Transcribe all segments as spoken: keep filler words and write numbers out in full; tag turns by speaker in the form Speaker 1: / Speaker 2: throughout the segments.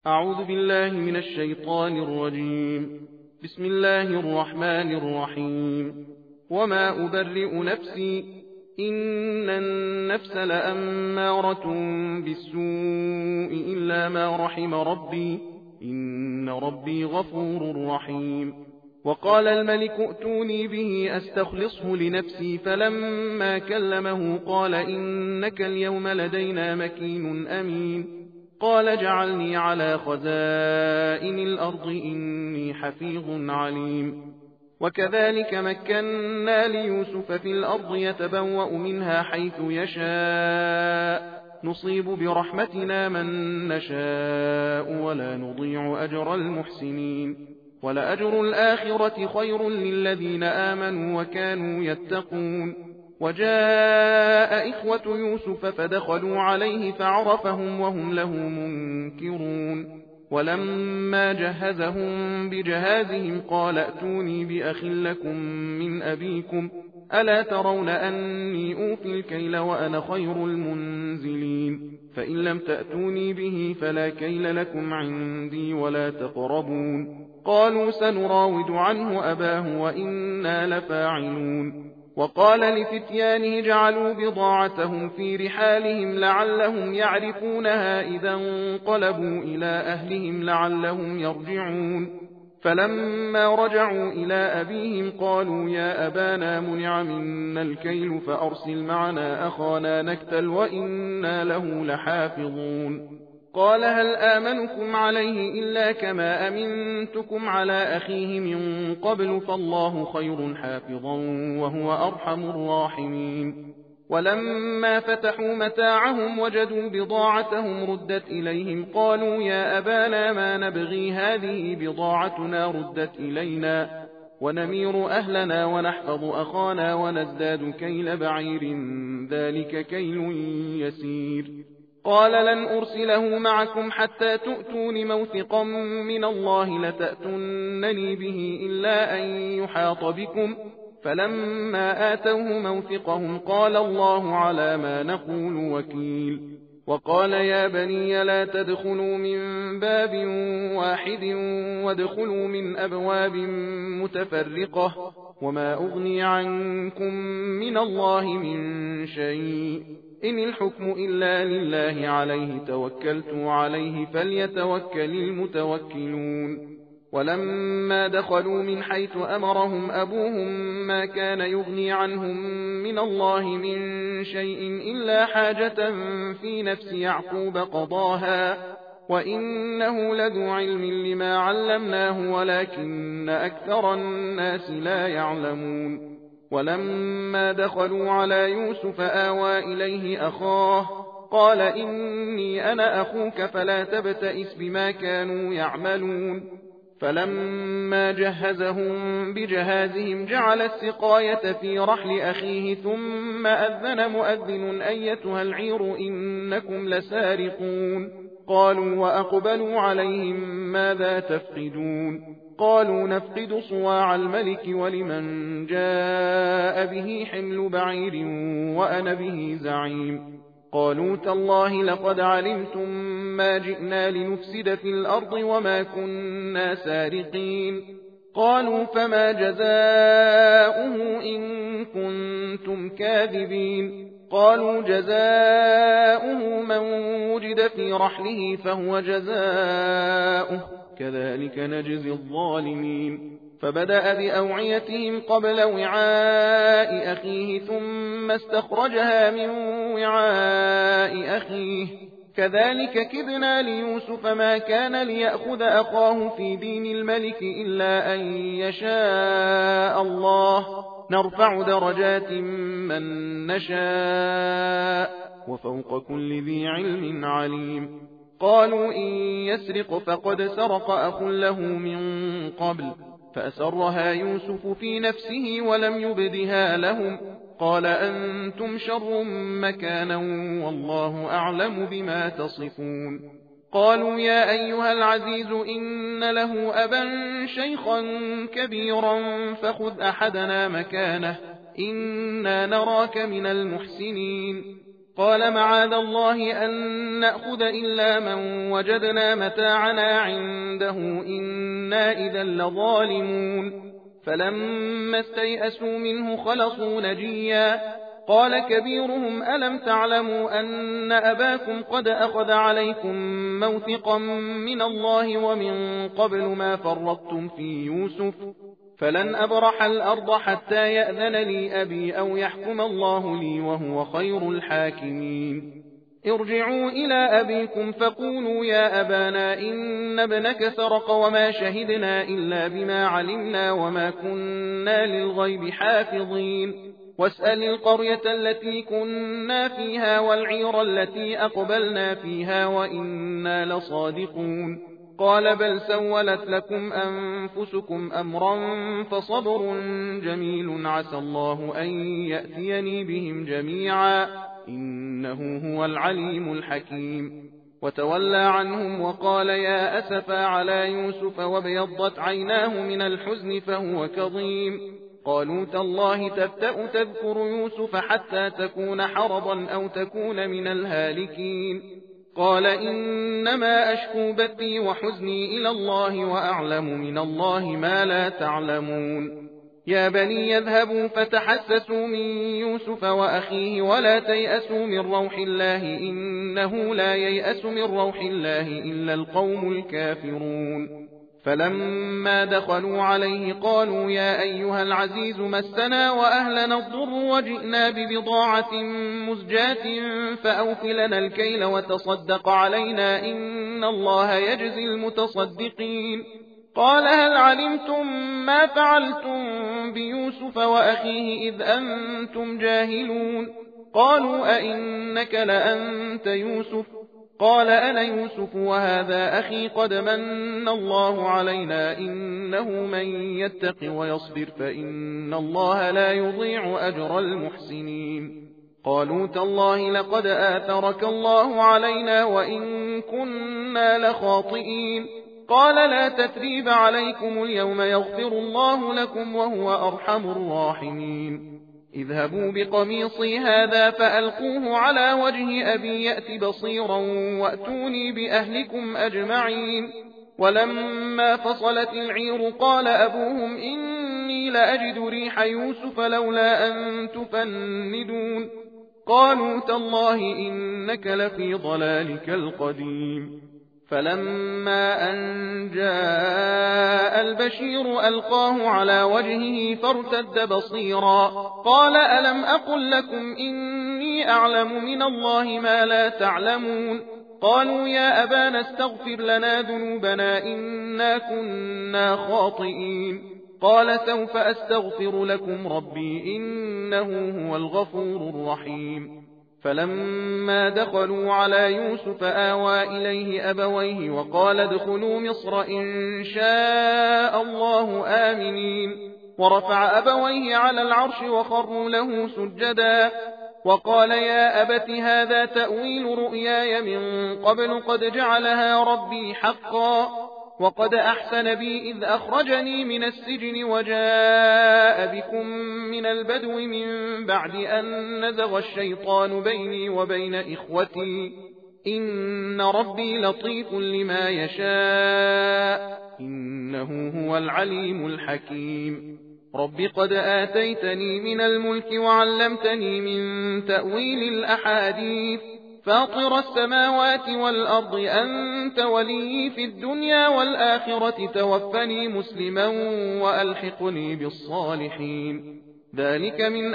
Speaker 1: أعوذ بالله من الشيطان الرجيم. بسم الله الرحمن الرحيم. وما أبرئ نفسي إن النفس لأمارة بالسوء إلا ما رحم ربي إن ربي غفور رحيم. وقال الملك ائتوني به أستخلصه لنفسي فلما كلمه قال إنك اليوم لدينا مكين أمين. قال اجعلني على خزائن الأرض إني حفيظ عليم. وكذلك مكنا ليوسف في الأرض يتبوأ منها حيث يشاء نصيب برحمتنا من نشاء ولا نضيع أجر المحسنين ولأجر الآخرة خير للذين آمنوا وكانوا يتقون. وجاء إخوة يوسف فدخلوا عليه فعرفهم وهم له منكرون. ولما جهزهم بجهازهم قال ائتوني بأخ لكم من أبيكم ألا ترون أني أوفي الكيل وأنا خير المنزلين فإن لم تأتوني به فلا كيل لكم عندي ولا تقربون. قالوا سنراود عنه أباه وإنا لفاعلون. وقال لفتيانه جعلوا بضاعتهم في رحالهم لعلهم يعرفونها إذا انقلبوا إلى أهلهم لعلهم يرجعون. فلما رجعوا إلى أبيهم قالوا يا أبانا منع منا الكيل فأرسل معنا أخانا نكتل وإنا له لحافظون. قال هل آمنكم عليه إلا كما أمنتكم على أخيه من قبل فالله خير حافظا وهو أرحم الراحمين. ولما فتحوا متاعهم وجدوا بضاعتهم ردت إليهم قالوا يا أبانا ما نبغي هذه بضاعتنا ردت إلينا ونمير أهلنا ونحفظ أخانا ونزداد كيل بعير ذلك كيل يسير. قال لن أرسله معكم حتى تؤتون موثقا من الله لتأتونني به إلا أن يحاط بكم فلما آتوه موثقهم قال الله على ما نقول وكيل. وقال يا بني لا تدخلوا من باب واحد وادخلوا من أبواب متفرقة وما أغني عنكم من الله من شيء إن الحكم إلا لله عليه توكلت عليه فليتوكل المتوكلون. ولما دخلوا من حيث أمرهم أبوهم ما كان يغني عنهم من الله من شيء إلا حاجة في نفس يعقوب قضاها وإنه لذو علم لما علمناه ولكن أكثر الناس لا يعلمون. ولما دخلوا على يوسف آوى إليه أخاه قال إني أنا أخوك فلا تبتئس بما كانوا يعملون. فلما جهزهم بجهازهم جعل السقاية في رحل أخيه ثم أذن مؤذن أيتها العير إنكم لسارقون. قالوا وأقبلوا عليهم ماذا تفقدون قالوا نفقد صواع الملك ولمن جاء به حمل بعير وأنا به زعيم. قالوا تالله لقد علمتم ما جئنا لنفسد في الأرض وما كنا سارقين. قالوا فما جزاؤه إن كنتم كاذبين. قالوا جزاؤه من وجد في رحله فهو جزاؤه كذلك نجزي الظالمين. فبدأ بأوعيتهم قبل وعاء أخيه ثم استخرجها من وعاء أخيه كذلك كدنا ليوسف ما كان ليأخذ أخاه في دين الملك إلا أن يشاء الله نرفع درجات من نشاء وفوق كل ذي علم عليم. قالوا إن يسرق فقد سرق أخ له من قبل فأسرها يوسف في نفسه ولم يبدها لهم قال أنتم شر مكانا والله أعلم بما تصفون. قالوا يا أيها العزيز إن له أبا شيخا كبيرا فخذ أحدنا مكانه إنا نراك من المحسنين. قال معاذ الله أن نأخذ إلا من وجدنا متاعنا عنده إنا إذا لظالمون فلما استيئسوا منه خلصوا نجيا قال كبيرهم ألم تعلموا أن أباكم قد أخذ عليكم موثقا من الله ومن قبل ما فرطتم في يوسف فلن أبرح الأرض حتى يأذن لي أبي أو يحكم الله لي وهو خير الحاكمين ارجعوا إلى أبيكم فقولوا يا أبانا إن ابنك سرق وما شهدنا إلا بما علمنا وما كنا للغيب حافظين واسأل القرية التي كنا فيها والعير التي أقبلنا فيها وإنا لصادقون قال بل سولت لكم أنفسكم أمرا فصبر جميل عسى الله أن يأتيني بهم جميعا إنه هو العليم الحكيم وتولى عنهم وقال يا أسفا على يوسف وابيضت عيناه من الحزن فهو كظيم قالوا تالله تفتأ تذكر يوسف حتى تكون حرضا أو تكون من الهالكين قال إنما أشكو بثي وحزني إلى الله وأعلم من الله ما لا تعلمون يا بني يذهبوا فتحسسوا من يوسف وأخيه ولا تيأسوا من روح الله إنه لا ييأس من روح الله إلا القوم الكافرون فلما دخلوا عليه قالوا يا أيها العزيز مسنا وأهلنا الضر وجئنا ببضاعة مزجاة فأوف لنا الكيل وتصدق علينا إن الله يجزي المتصدقين قال هل علمتم ما فعلتم بيوسف وأخيه إذ أنتم جاهلون قالوا أئنك لأنت يوسف قال أنا يوسف وهذا أخي قد من الله علينا إنه من يتق ويصبر فإن الله لا يضيع أجر المحسنين قالوا تالله لقد آثرك الله علينا وإن كنا لخاطئين قال لا تثريب عليكم اليوم يغفر الله لكم وهو أرحم الراحمين اذهبوا بقميصي هذا فألقوه على وجه أبي يأت بصيرا وأتوني بأهلكم أجمعين ولما فصلت العير قال أبوهم إني لأجد ريح يوسف لولا أن تفندون قالوا تالله إنك لفي ضلالك القديم فلما أن جاء البشير ألقاه على وجهه فارتد بصيرا قال ألم أقل لكم إني أعلم من الله ما لا تعلمون قالوا يا أبانا استغفر لنا ذنوبنا إنا كنا خاطئين قال سوف أستغفر لكم ربي إنه هو الغفور الرحيم فلما دخلوا على يوسف آوى إليه أبويه وقال ادخلوا مصر إن شاء الله آمنين ورفع أبويه على العرش وخروا له سجدا وقال يا أبت هذا تأويل رؤياي من قبل قد جعلها ربي حقا وقد أحسن بي إذ أخرجني من السجن وجاء بكم من البدو من بعد أن نزغ الشيطان بيني وبين إخوتي إن ربي لطيف لما يشاء إنه هو العليم الحكيم رب قد آتيتني من الملك وعلمتني من تأويل الأحاديث فاطر السماوات والأرض أنت ولي في الدنيا والآخرة توفني مسلما وألحقني بالصالحين ذلك من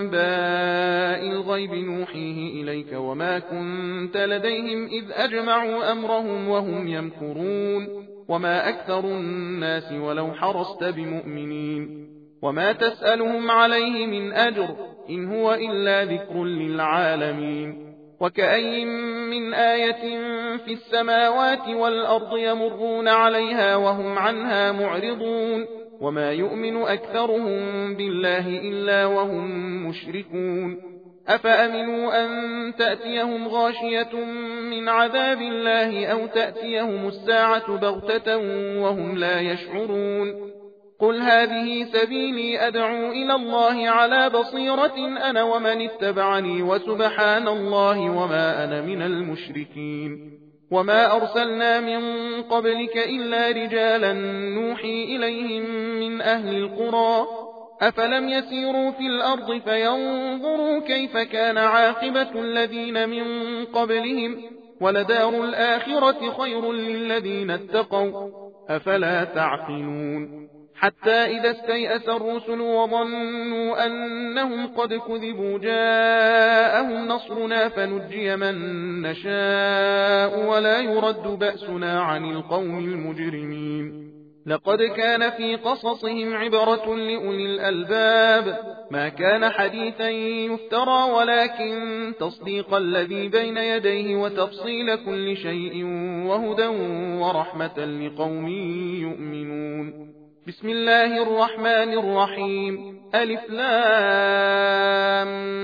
Speaker 1: أنباء الغيب نوحيه إليك وما كنت لديهم إذ أجمعوا أمرهم وهم يمكرون وما أكثر الناس ولو حرصت بمؤمنين وما تسألهم عليه من أجر إن هو إلا ذكر للعالمين وكأي من آية في السماوات والأرض يمرون عليها وهم عنها معرضون وما يؤمن أكثرهم بالله إلا وهم مشركون أفأمنوا أن تأتيهم غاشية من عذاب الله أو تأتيهم الساعة بغتة وهم لا يشعرون قل هذه سبيلي أدعو إلى الله على بصيرة أنا ومن اتبعني وسبحان الله وما أنا من المشركين وما أرسلنا من قبلك إلا رجالا نوحي إليهم من أهل القرى أفلم يسيروا في الأرض فينظروا كيف كان عاقبة الذين من قبلهم ولدار الآخرة خير للذين اتقوا أفلا تعقلون حتى إذا استيأس الرسل وظنوا أنهم قد كذبوا جاءهم نصرنا فنجي من نشاء ولا يرد بأسنا عن القوم المجرمين لقد كان في قصصهم عبرة لأولي الألباب ما كان حديثا يفترى ولكن تصديق الذي بين يديه وتفصيل كل شيء وهدى ورحمة لقوم يؤمنون بسم الله الرحمن الرحيم ألف لام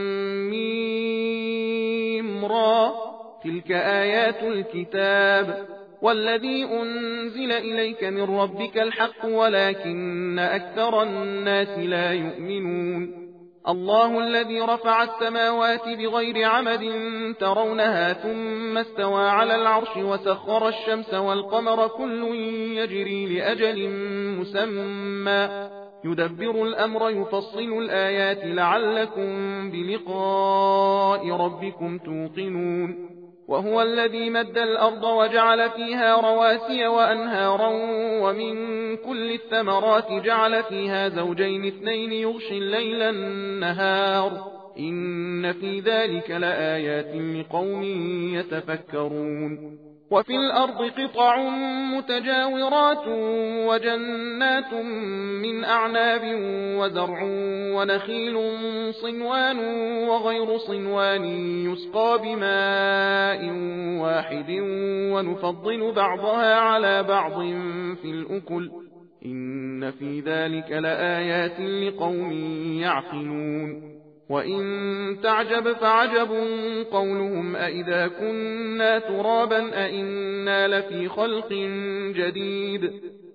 Speaker 1: ميم را تلك آيات الكتاب والذي أنزل إليك من ربك الحق ولكن أكثر الناس لا يؤمنون الله الذي رفع السماوات بغير عمد ترونها ثم استوى على العرش وسخر الشمس والقمر كل يجري لأجل مسمى يدبر الأمر يفصل الآيات لعلكم بلقاء ربكم توقنون وهو الذي مد الأرض وجعل فيها رواسي وأنهارا ومن كل الثمرات جعل فيها زوجين اثنين يغشي الليل النهار إن في ذلك لآيات لقوم يتفكرون وفي الأرض قطع متجاورات وجنات من أعناب وزرع ونخيل صنوان وغير صنوان يسقى بماء واحد ونفضل بعضها على بعض في الأكل إن في ذلك لآيات لقوم يعقلون وإن تعجب فعجب قولهم أئذا كنا ترابا أئنا لفي خلق جديد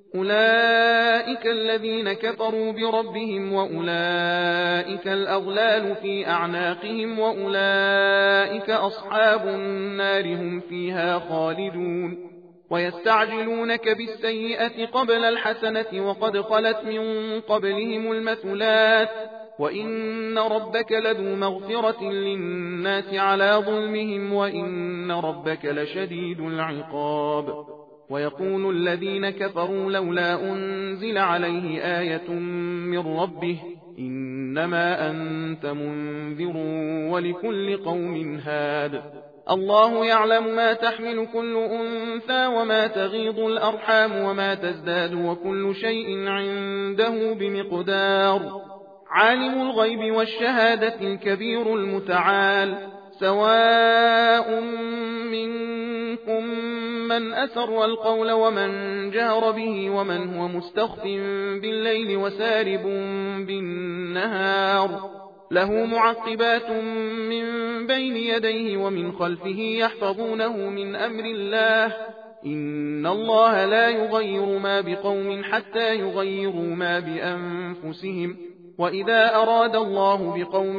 Speaker 1: أولئك الذين كفروا بربهم وأولئك الأغلال في أعناقهم وأولئك أصحاب النار هم فيها خالدون ويستعجلونك بالسيئة قبل الحسنة وقد خلت من قبلهم المثلات وإن ربك لذو مغفرة للناس على ظلمهم وإن ربك لشديد العقاب ويقول الذين كفروا لولا أنزل عليه آية من ربه إنما أنت منذر ولكل قوم هاد الله يعلم ما تحمل كل أنثى وما تغيض الأرحام وما تزداد وكل شيء عنده بمقدار عالم الغيب والشهادة الكبير المتعال سواء منكم من أسر القول ومن جهر به ومن هو مستخف بالليل وسارب بالنهار له معقبات من بين يديه ومن خلفه يحفظونه من أمر الله إن الله لا يغير ما بقوم حتى يغيروا ما بأنفسهم وإذا أراد الله بقوم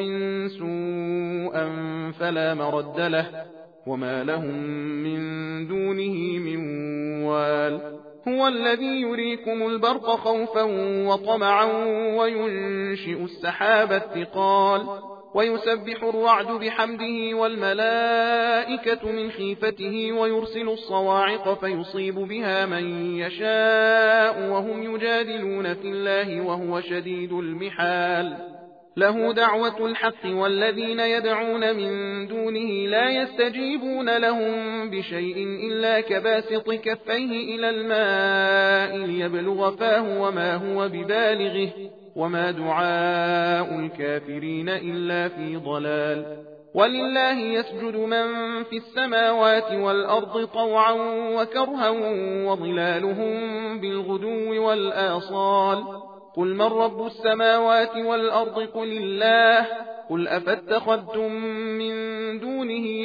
Speaker 1: سوءا فلا مرد له وما لهم من دونه من وال هو الذي يريكم البرق خوفا وطمعا وينشئ السحاب الثقال ويسبح الرعد بحمده والملائكة من خيفته ويرسل الصواعق فيصيب بها من يشاء وهم يجادلون في الله وهو شديد المحال له دعوة الحق والذين يدعون من دونه لا يستجيبون لهم بشيء إلا كباسط كفيه إلى الماء ليبلغ فاه وما هو ببالغه وما دعاء الكافرين إلا في ضلال ولله يسجد من في السماوات والأرض طوعا وكرها وظلالهم بالغدو والآصال قل من رب السماوات والأرض قل الله قل أفاتخذتم من دونه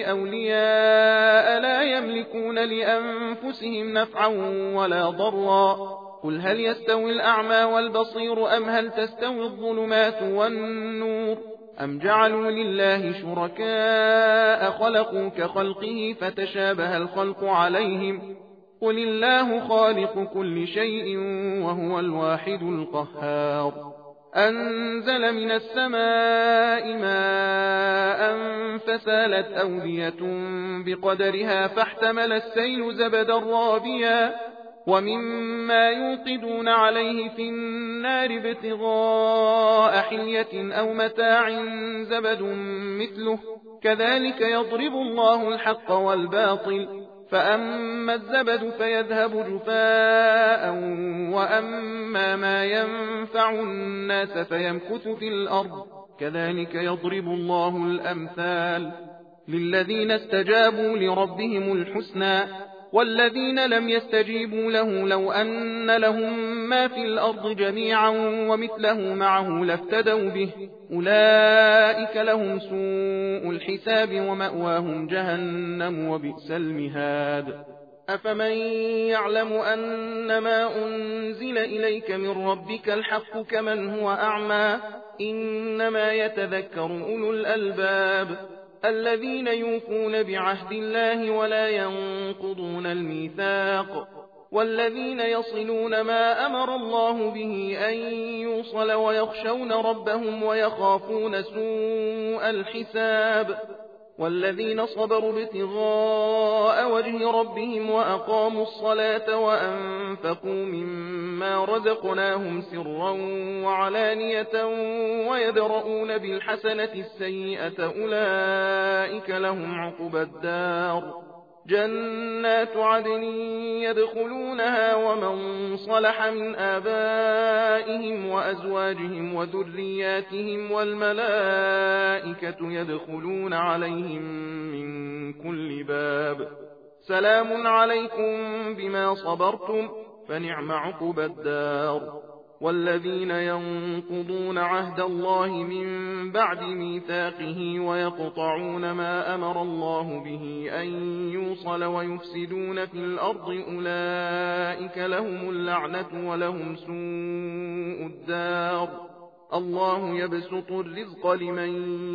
Speaker 1: أولياء لا يملكون لأنفسهم نفعا ولا ضرا قل هل يستوي الأعمى والبصير أم هل تستوي الظلمات والنور أم جعلوا لله شركاء خلقوا كخلقه فتشابه الخلق عليهم قل الله خالق كل شيء وهو الواحد القهار أنزل من السماء ماء فسالت أودية بقدرها فاحتمل السيل زبدا رابيا ومما يوقدون عليه في النار ابتغاء حلية أو متاع زبد مثله كذلك يضرب الله الحق والباطل فأما الزبد فيذهب جفاء وأما ما ينفع الناس فيمكث في الأرض كذلك يضرب الله الأمثال للذين استجابوا لربهم الحسنى والذين لم يستجيبوا له لو أن لهم ما في الأرض جميعا ومثله معه لافتدوا به أولئك لهم سوء الحساب ومأواهم جهنم وبئس المهاد أفمن يعلم أن ما أنزل إليك من ربك الحق كمن هو أعمى إنما يتذكر أولو الألباب الذين يوفون بعهد الله ولا ينقضون الميثاق والذين يصلون ما أمر الله به أن يوصل ويخشون ربهم ويخافون سوء الحساب والذين صبروا ابتغاء وجه ربهم وأقاموا الصلاة وأنفقوا مما رزقناهم سرا وعلانية ويدرؤون بالحسنة السيئة أولئك لهم عقبى الدار جنات عدن يدخلونها ومن صلح من آبائهم وأزواجهم وذرياتهم والملائكة يدخلون عليهم من كل باب سلام عليكم بما صبرتم فنعم عقبى الدار والذين ينقضون عهد الله من بعد ميثاقه ويقطعون ما أمر الله به أن يوصل ويفسدون في الأرض أولئك لهم اللعنة ولهم سوء الدار الله يبسط الرزق لمن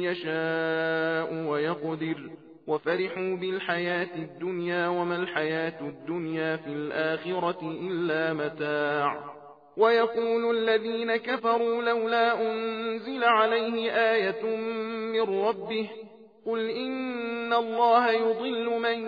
Speaker 1: يشاء ويقدر وفرحوا بالحياة الدنيا وما الحياة الدنيا في الآخرة إلا متاع ويقول الذين كفروا لولا أنزل عليه آية من ربه قل إن الله يضل من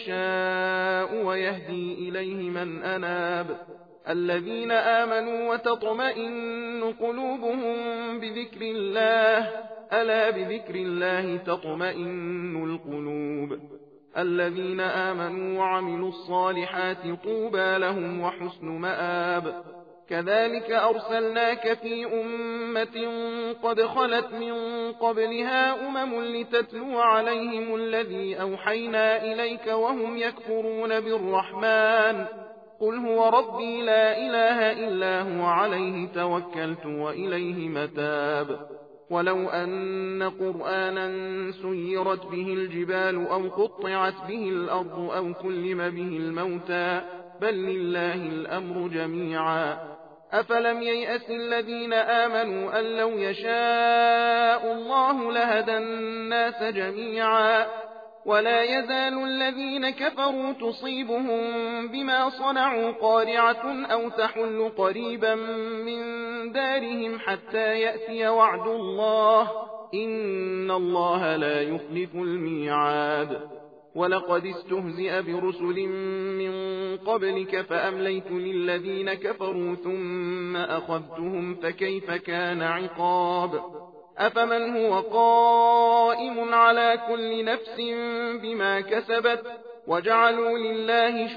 Speaker 1: يشاء ويهدي إليه من أناب الذين آمنوا وتطمئن قلوبهم بذكر الله ألا بذكر الله تطمئن القلوب الذين آمنوا وعملوا الصالحات طوبى لهم وحسن مآب كذلك أرسلناك في أمة قد خلت من قبلها أمم لتتلو عليهم الذي أوحينا إليك وهم يكفرون بالرحمن قل هو ربي لا إله إلا هو عليه توكلت وإليه متاب ولو أن قرآنا سيرت به الجبال أو قطعت به الأرض أو كلم به الموتى بل لله الأمر جميعا أفلم ييأس الذين آمنوا أن لو يشاء الله لهدى الناس جميعا ولا يزال الذين كفروا تصيبهم بما صنعوا قارعة أو تحل قريبا من دارهم حتى يأتي وعد الله إن الله لا يخلف الميعاد ولقد استهزئ برسل من قبلك فأمليت للذين كفروا ثم أخذتهم فكيف كان عقاب أفمن هو قائم على كل نفس بما كسبت وجعلوا لله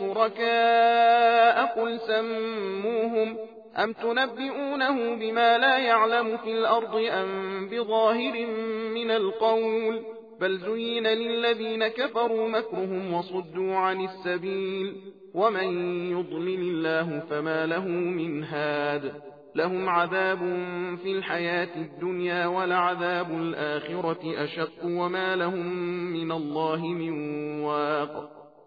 Speaker 1: شركاء قل سموهم أم تنبئونه بما لا يعلم في الأرض أم بظاهر من القول بل زين للذين كفروا مكرهم وصدوا عن السبيل ومن يضلل الله فما له من هاد لهم عذاب في الحياة الدنيا ولعذاب الآخرة أشق وما لهم من الله من واق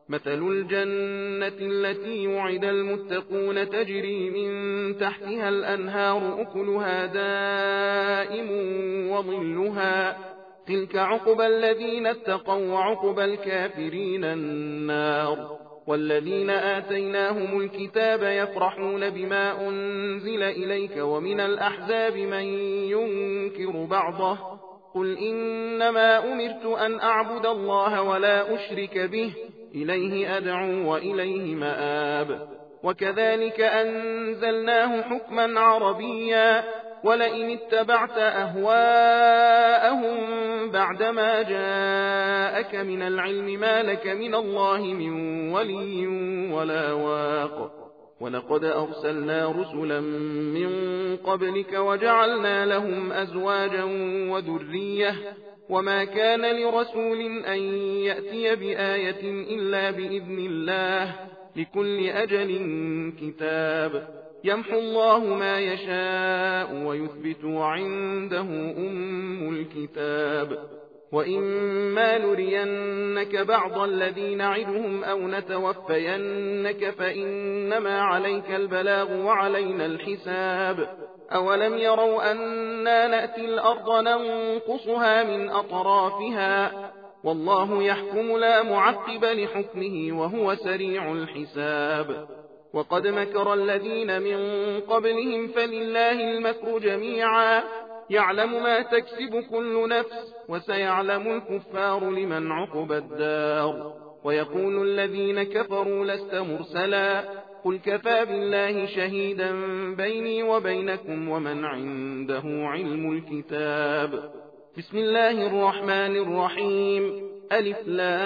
Speaker 1: مثل الجنة التي وعد المتقون تجري من تحتها الأنهار أكلها دائم وظلها تلك عقبى الذين اتقوا وعقبى الكافرين النار. والذين آتيناهم الكتاب يفرحون بما أنزل إليك ومن الأحزاب من ينكر بعضه قل إنما أمرت أن أعبد الله ولا أشرك به إليه أدعو وإليه مآب. وكذلك أنزلناه حكما عربيا ولئن اتبعت أهواءهم بعدما جاءك من العلم ما لك من الله من ولي ولا واق. ولقد أرسلنا رسلا من قبلك وجعلنا لهم أزواجا وذرية وما كان لرسول أن يأتي بآية إلا بإذن الله لكل أجل كتاب يمحو الله ما يشاء ويثبت وعنده أم الكتاب. وإما نرينك بعض الذين نعدهم أو نتوفينك فإنما عليك البلاغ وعلينا الحساب. أولم يروا أنا نأتي الأرض ننقصها من أطرافها والله يحكم لا معقب لحكمه وهو سريع الحساب. وقد مكر الذين من قبلهم فلله المكر جميعا يعلم ما تكسب كل نفس وسيعلم الكفار لمن عقب الدار. ويقول الذين كفروا لست مرسلا قل كفى بالله شهيدا بيني وبينكم ومن عنده علم الكتاب. بسم الله الرحمن الرحيم ألف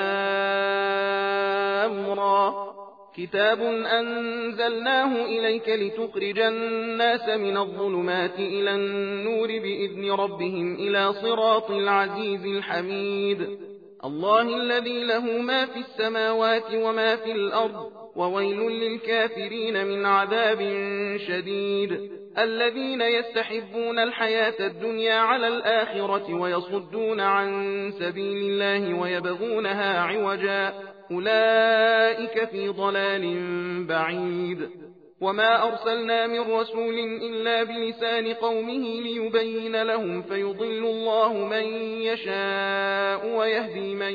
Speaker 1: لام را كتاب أنزلناه إليك لتخرج الناس من الظلمات إلى النور بإذن ربهم إلى صراط العزيز الحميد. الله الذي له ما في السماوات وما في الأرض وويل للكافرين من عذاب شديد. الذين يستحبون الحياة الدنيا على الآخرة ويصدون عن سبيل الله ويبغونها عوجا أولئك في ضلال بعيد. وما أرسلنا من رسول إلا بلسان قومه ليبين لهم فيضل الله من يشاء ويهدي من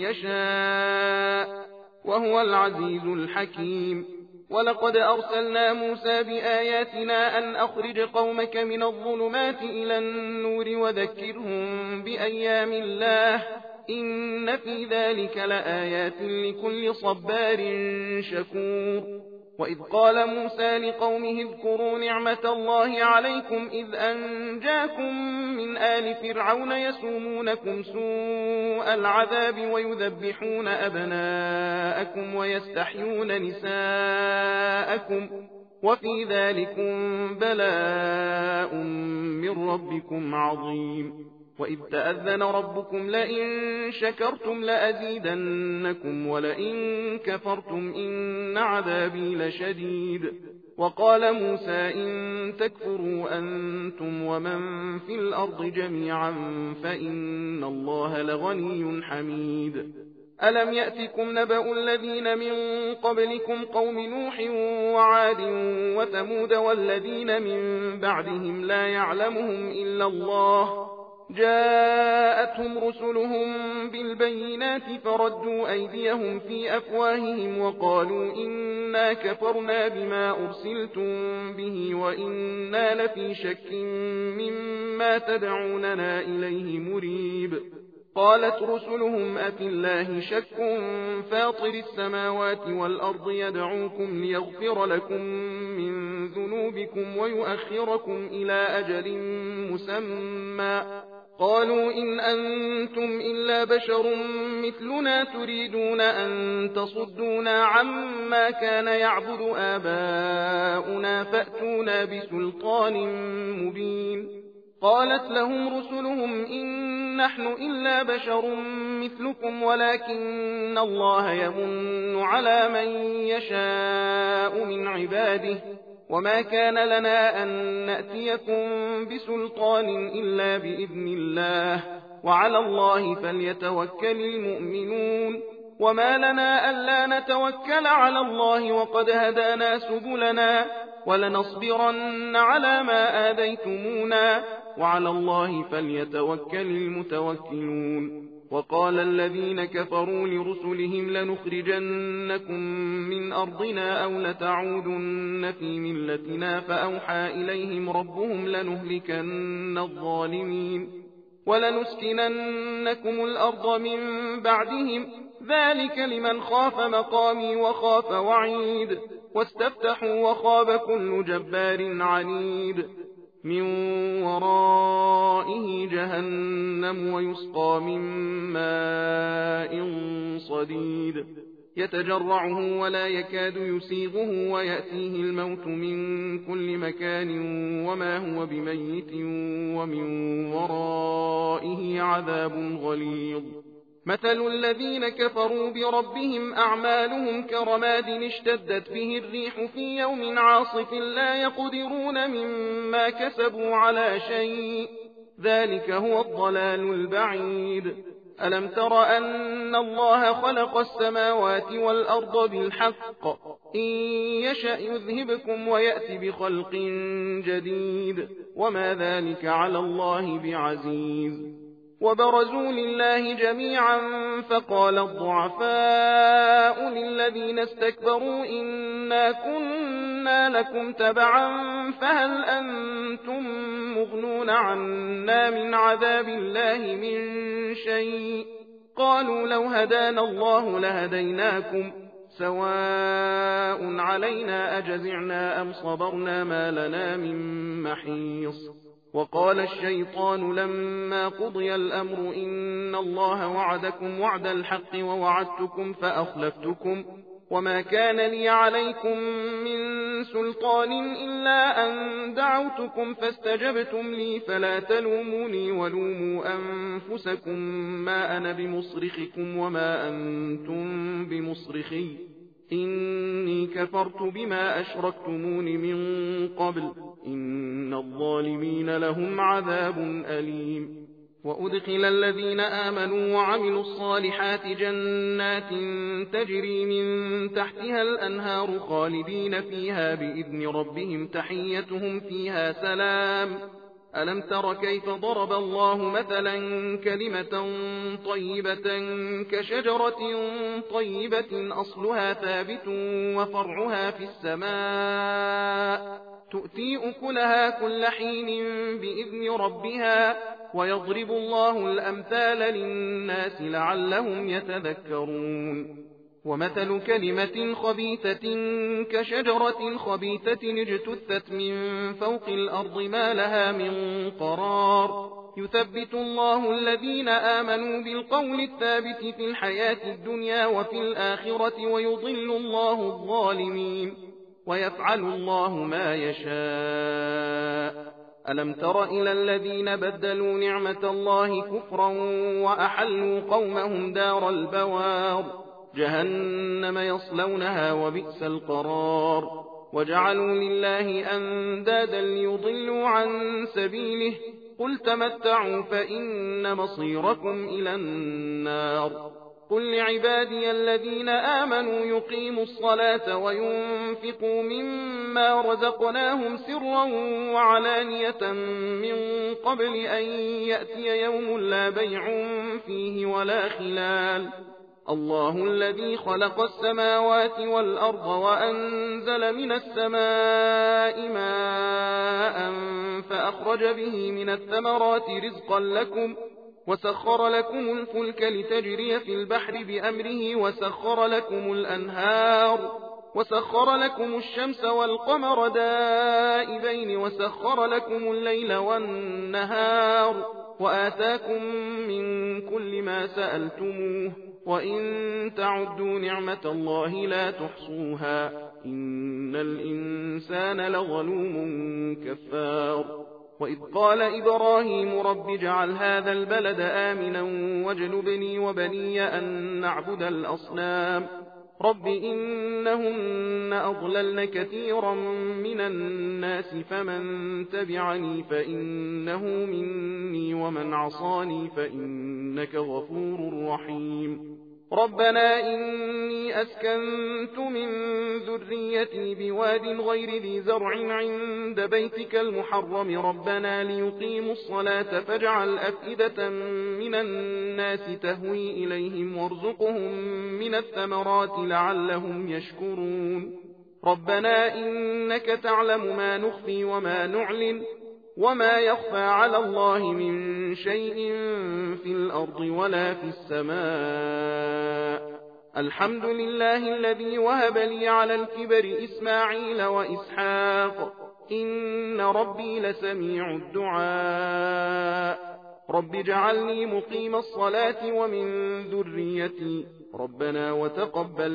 Speaker 1: يشاء وهو العزيز الحكيم. ولقد أرسلنا موسى بآياتنا أن أخرج قومك من الظلمات إلى النور وذكرهم بأيام الله إن في ذلك لآيات لكل صبار شكور. وإذ قال موسى لقومه اذكروا نعمة الله عليكم إذ أنجاكم من آل فرعون يسومونكم سوء العذاب ويذبحون أبناءكم ويستحيون نساءكم وفي ذلكم بلاء من ربكم عظيم. وإذ تأذن ربكم لئن شكرتم لأزيدنكم ولئن كفرتم إن عذابي لشديد. وقال موسى إن تكفروا أنتم ومن في الأرض جميعا فإن الله لغني حميد. ألم يأتكم نبأ الذين من قبلكم قوم نوح وعاد وثمود والذين من بعدهم لا يعلمهم إلا الله جاءتهم رسلهم بالبينات فردوا أيديهم في أفواههم وقالوا إنا كفرنا بما أرسلتم به وإنا لفي شك مما تدعوننا إليه مريب. قالت رسلهم أفي الله شك فاطر السماوات والأرض يدعوكم ليغفر لكم من ذنوبكم ويؤخركم إلى أجل مسمى قالوا إن أنتم إلا بشر مثلنا تريدون أن تصدونا عما كان يعبد آباؤنا فأتونا بسلطان مبين. قالت لهم رسلهم إن نحن إلا بشر مثلكم ولكن الله يمن على من يشاء من عباده وما كان لنا أن نأتيكم بسلطان إلا بإذن الله وعلى الله فليتوكل المؤمنون. وما لنا ألا نتوكل على الله وقد هدانا سبلنا ولنصبرن على ما آذيتمونا وعلى الله فليتوكل المتوكلون. وقال الذين كفروا لرسلهم لنخرجنكم من أرضنا أو لتعودن في ملتنا فأوحى إليهم ربهم لنهلكن الظالمين ولنسكننكم الأرض من بعدهم ذلك لمن خاف مقامي وخاف وعيد واستفتحوا وخاب كل جبار عنيد من ورائه جهنم ويسقى من ماء صديد يتجرعه ولا يكاد يسيغه ويأتيه الموت من كل مكان وما هو بميت ومن ورائه عذاب غليظ. مثل الذين كفروا بربهم أعمالهم كرماد اشتدت به الريح في يوم عاصف لا يقدرون مما كسبوا على شيء ذلك هو الضلال البعيد. ألم تر أن الله خلق السماوات والأرض بالحق إن يشأ يذهبكم ويأتي بخلق جديد وما ذلك على الله بعزيز. وبرزوا لله جميعا فقال الضعفاء للذين استكبروا إنا كنا لكم تبعا فهل أنتم مغنون عنا من عذاب الله من شيء قالوا لو هدانا الله لهديناكم سواء علينا أجزعنا أم صبرنا ما لنا من محيص. وقال الشيطان لما قضي الأمر إن الله وعدكم وعد الحق ووعدتكم فأخلفتكم وما كان لي عليكم من سلطان إلا أن دعوتكم فاستجبتم لي فلا تلوموني ولوموا أنفسكم ما أنا بمصرخكم وما أنتم بمصرخي إني كفرت بما أشركتمون من قبل إن الظالمين لهم عذاب أليم. وأدخل الذين آمنوا وعملوا الصالحات جنات تجري من تحتها الأنهار خالدين فيها بإذن ربهم تحيتهم فيها سلام. ألم تر كيف ضرب الله مثلا كلمة طيبة كشجرة طيبة أصلها ثابت وفرعها في السماء تؤتي أكلها كل حين بإذن ربها ويضرب الله الأمثال للناس لعلهم يتذكرون. ومثل كلمة خبيثة كشجرة خبيثة اجتثت من فوق الأرض ما لها من قرار يثبت الله الذين آمنوا بالقول الثابت في الحياة الدنيا وفي الآخرة ويضل الله الظالمين ويفعل الله ما يشاء. ألم تر إلى الذين بدلوا نعمة الله كفرا وأحلوا قومهم دار البوار جهنم يصلونها وبئس القرار وجعلوا لله أندادا ليضلوا عن سبيله قل تمتعوا فإن مصيركم إلى النار. قل لعبادي الذين آمنوا يقيموا الصلاة وينفقوا مما رزقناهم سرا وعلانية من قبل أن يأتي يوم لا بيع فيه ولا خلال. الله الذي خلق السماوات والأرض وأنزل من السماء ماء فأخرج به من الثمرات رزقا لكم وسخر لكم الفلك لتجري في البحر بأمره وسخر لكم الأنهار وسخر لكم الشمس والقمر دائبين وسخر لكم الليل والنهار وآتاكم من كل ما سألتموه وإن تعدوا نعمة الله لا تحصوها إن الإنسان لظلوم كفار. وإذ قال إبراهيم رب اجعل هذا البلد آمنا واجنبني وبني أن نعبد الأصنام رب إنهن أضللن كثيرا من الناس فمن تبعني فإنه مني ومن عصاني فإنك غفور رحيم. ربنا إني أسكنت من ذريتي بواد غير ذي زرع عند بيتك المحرم ربنا ليقيموا الصلاة فاجعل أفئدة من الناس تهوي إليهم وارزقهم من الثمرات لعلهم يشكرون ربنا إنك تعلم ما نخفي وما نعلن وما يخفى على الله من شيء في الأرض ولا في السماء الحمد لله الذي وهب لي على الكبر إسماعيل وإسحاق إن ربي لسميع الدعاء رب اجعلني مقيم الصلاة ومن ذريتي ربنا وتقبل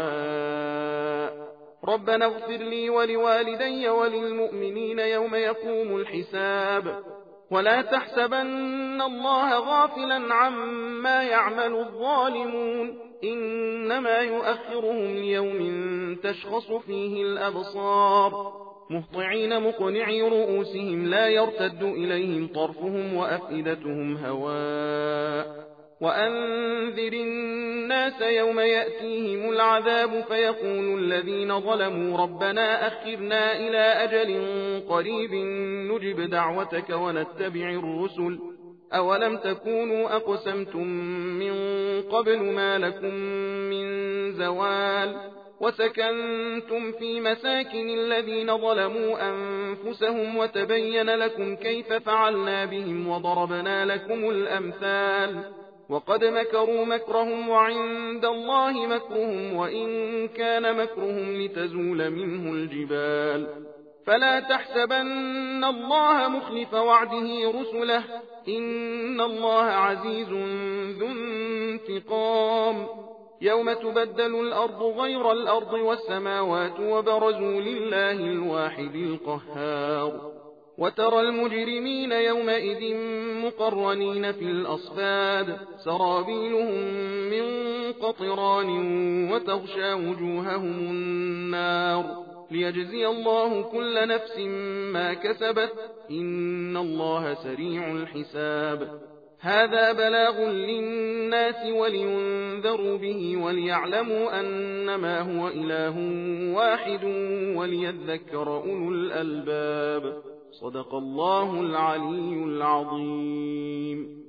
Speaker 1: دعاء ربنا اغفر لي ولوالدي وللمؤمنين يوم يقوم الحساب ولا تحسبن الله غافلا عما يعمل الظالمون إنما يؤخرهم ليوم تشخص فيه الأبصار مهطعين مقنعي رؤوسهم لا يرتد إليهم طرفهم وأفئدتهم هواء وأنذر الناس يوم يأتيهم العذاب فيقول الذين ظلموا ربنا أخرنا إلى أجل قريب نجب دعوتك ونتبع الرسل أولم تكونوا أقسمتم من قبل ما لكم من زوال وسكنتم في مساكن الذين ظلموا أنفسهم وتبين لكم كيف فعلنا بهم وضربنا لكم الأمثال وقد مكروا مكرهم وعند الله مكرهم وإن كان مكرهم لتزول منه الجبال فلا تحسبن الله مخلف وعده رسله إن الله عزيز ذو انتقام يوم تبدل الأرض غير الأرض والسماوات وبرزوا لله الواحد القهار وترى المجرمين يومئذ مقرنين في الأصفاد سرابيلهم من قطران وتغشى وجوههم النار ليجزي الله كل نفس ما كسبت إن الله سريع الحساب هذا بلاغ للناس ولينذروا به وليعلموا أنما هو إله واحد وليذكر أولو الألباب صدق الله العلي العظيم.